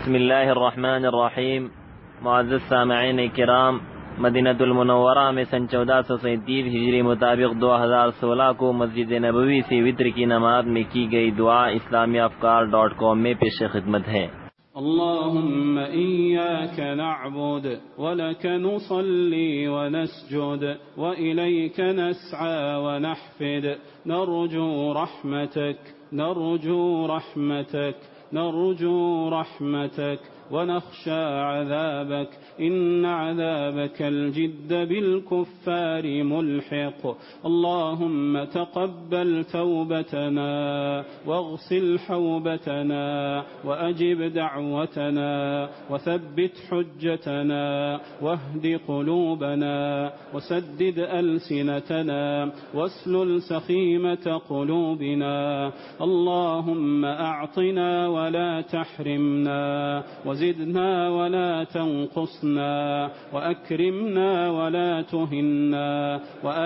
بسم الله الرحمن الرحیم. معزز سامعین کرام، مدینہ المنورہ میں سن 1437 ہجری مطابق 2016 کو مسجد نبوی سے وتر کی نماز میں کی گئی دعا اسلامیافکار.com میں پیش خدمت ہے۔ اللهم إياك نعبد ولك نصلي ونسجد وإليك نسعى ونحفد نرجو رحمتك نرجو رحمتك نرجو رحمتك ونخشى عذابك إن عذابك الجد بالكفار ملحق. اللهم تقبل توبتنا واغسل حوبتنا وأجب دعوتنا وثبت حجتنا واهد قلوبنا وسدد ألسنتنا واسلل سخيمة قلوبنا. اللهم أعطنا ولا تحرمنا وزدنا ولا تنقصنا وأكرمنا ولا تهنا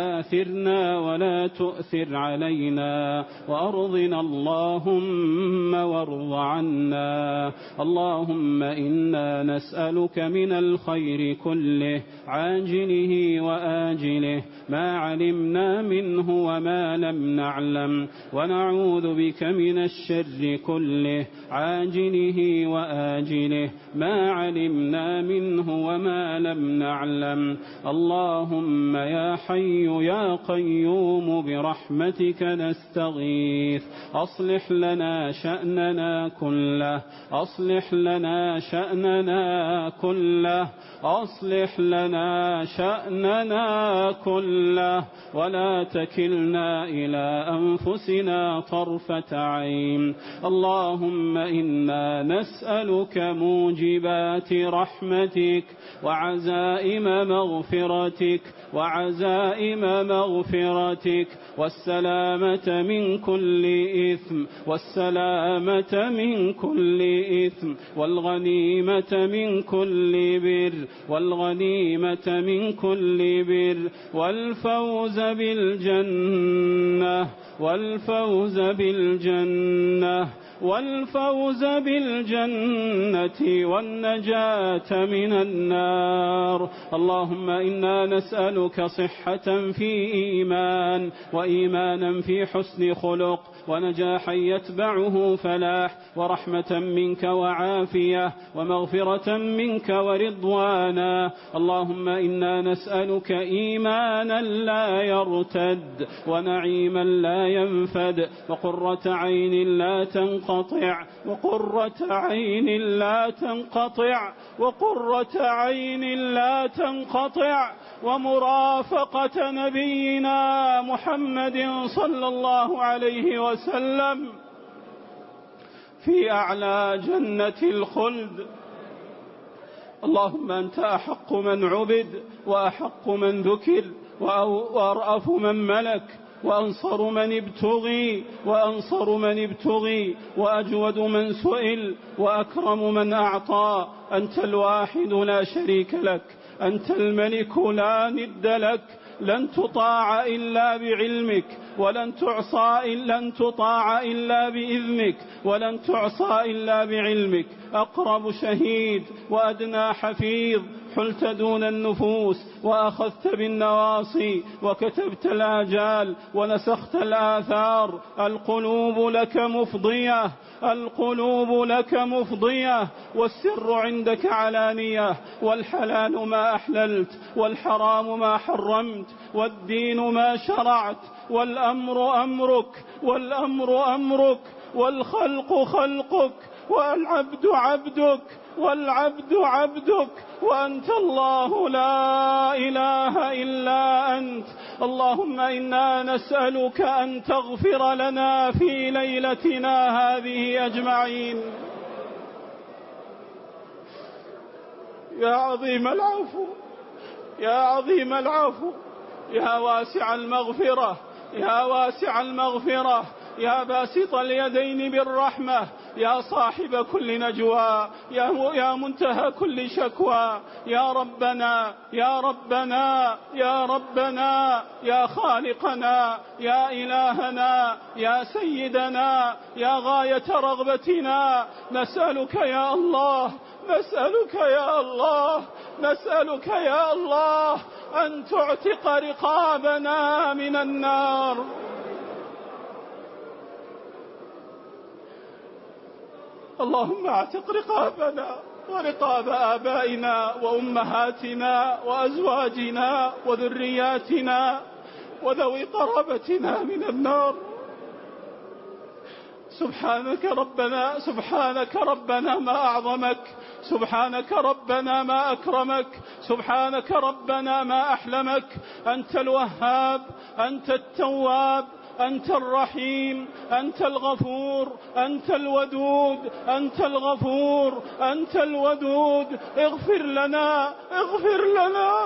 وآثرنا ولا تؤثر علينا وأرضنا اللهم وارض عنا. اللهم إنا نسألك من الخير كله عاجله وآجله ما علمنا منه وما لم نعلم ونعوذ بك من الشر كله عاجله وآجله ما علمنا منه وما لم نعلم. اللهم يا حي يا قيوم برحمتك نستغيث. أصلح لنا شأننا كله أصلح لنا شأننا كله أصلح لنا شأننا كله ولا تكلنا إلى أنفسنا طرفة عين. اللهم إنا نسألك موجبات رحمتك وعزائم مغفرتك وعزائم مغفرتك والسلامة من كل إثم والسلامة من كل إثم والغنيمة من كل بر والغنيمة من كل بر والفوز بالجنة والفوز بالجنة والفوز بالجنة والنجاة من النار. اللهم إنا نسألك صحة في إيمان وإيمانا في حسن خلق ونجاحا يتبعه فلاح ورحمة منك وعافية ومغفرة منك ورضوانا. اللهم إنا نسألك إيمانا لا يرتد ونعيما لا ينفد وقرة عين لا تنقطع وقرة عين لا تنقطع وقرة عين لا تنقطع ومرافقة نبينا محمد صلى الله عليه وسلم في أعلى جنة الخلد. اللهم أنت أحق من عبد وأحق من ذكر وأرأف من ملك وأنصر من ابتغي وأنصر من ابتغي وأجود من سئل وأكرم من أعطى. أنت الواحد لا شريك لك أنت الملك لا ند لك لن تطاع إلا بعلمك ولن تطاع إلا بإذنك ولن تعصى إلا بعلمك. أقرب شهيد وأدنى حفيظ حلت دون النفوس وأخذت بالنواصي وكتبت الآجال ونسخت الآثار. القلوب لك مفضية القلوب لك مفضية والسر عندك علانية والحلال ما أحللت والحرام ما حرمت والدين ما شرعت والأمر أمرك والأمر أمرك والخلق خلقك والعبد عبدك والعبد عبدك وأنت الله لا إله إلا أنت. اللهم إنا نسألك أن تغفر لنا في ليلتنا هذه أجمعين. يا عظيم العفو يا عظيم العفو يا واسع المغفرة يا واسع المغفرة يا باسط اليدين بالرحمة يا صاحب كل نجوى، يا منتهى كل شكوى، يا ربنا يا ربنا يا ربنا يا خالقنا يا إلهنا يا سيدنا يا غاية رغبتنا، نسألك يا الله، نسألك يا الله، نسألك يا الله أن تعتق رقابنا من النار. اللهم اعتق رقابنا ورقاب آبائنا وأمهاتنا وأزواجنا وذرياتنا وذوي قرابتنا من النار. سبحانك ربنا، سبحانك ربنا ما أعظمك، سبحانك ربنا ما أكرمك، سبحانك ربنا ما أحلمك. أنت الوهاب، أنت التواب، أنت الرحيم، أنت الغفور، أنت الودود، أنت الغفور، أنت الودود. اغفر لنا، اغفر لنا،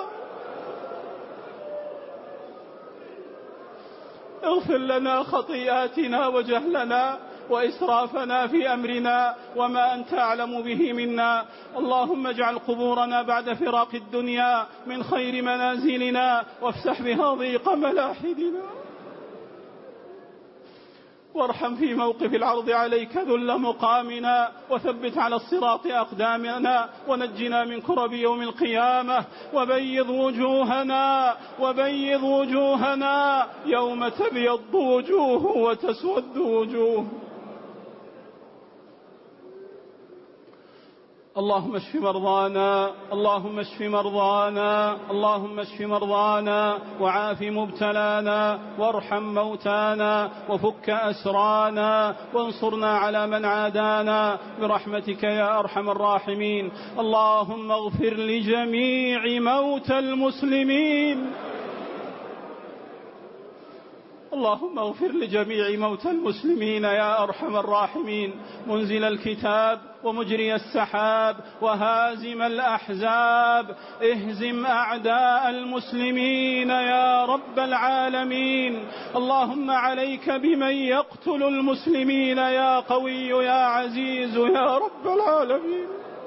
اغفر لنا خطيئاتنا وجهلنا وإسرافنا في أمرنا وما أنت أعلم به منا. اللهم اجعل قبورنا بعد فراق الدنيا من خير منازلنا، وافسح بها ضيق ملاحدنا، وارحم في موقف العرض عليك ذل مقامنا، وثبت على الصراط أقدامنا، ونجنا من كرب يوم القيامة، وبيض وجوهنا، وبيض وجوهنا يوم تبيض وجوه وتسود وجوه. اللهم اشف مرضانا، اللهم اشف مرضانا، اللهم اشف مرضانا، وعاف مبتلانا، وارحم موتانا، وفك أسرانا، وانصرنا على من عادانا برحمتك يا أرحم الراحمين. اللهم اغفر لجميع موتى المسلمين، اللهم اغفر لجميع موتى المسلمين يا أرحم الراحمين. منزل الكتاب ومجري السحاب وهازم الأحزاب، اهزم أعداء المسلمين يا رب العالمين. اللهم عليك بمن يقتل المسلمين يا قوي يا عزيز يا رب العالمين.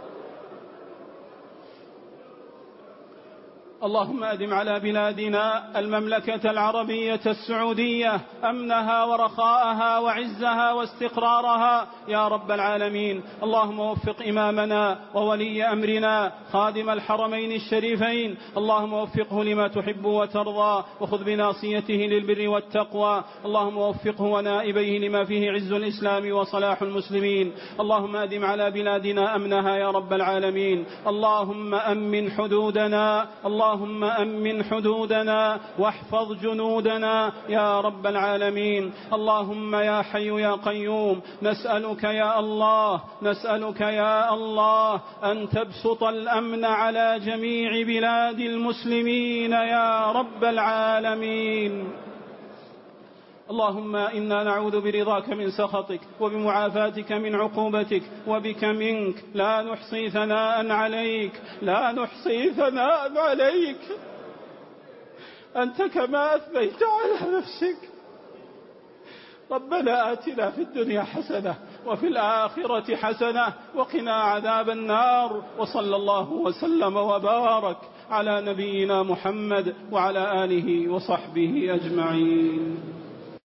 اللهم أدم على بلادنا المملكة العربية السعودية أمنها ورخاءها وعزها واستقرارها يا رب العالمين. اللهم وفق إمامنا وولي أمرنا خادم الحرمين الشريفين، اللهم وفقه لما تحب وترضى، وخذ بناصيته للبر والتقوى. اللهم وفقه ونائبيه لما فيه عز الإسلام وصلاح المسلمين. اللهم أدم على بلادنا أمنها يا رب العالمين. اللهم أمن حدودنا، اللهم أمن حدودنا واحفظ جنودنا يا رب العالمين. اللهم يا حي يا قيوم نسألك يا الله، نسألك يا الله أن تبسط الأمن على جميع بلاد المسلمين يا رب العالمين. اللهم إنا نعوذ برضاك من سخطك وبمعافاتك من عقوبتك، وبك منك لا نحصي ثناء عليك، لا نحصي ثناء عليك، أنت كما أثنيت على نفسك. ربنا آتنا في الدنيا حسنة وفي الآخرة حسنة وقنا عذاب النار. وصلى الله وسلم وبارك على نبينا محمد وعلى آله وصحبه أجمعين.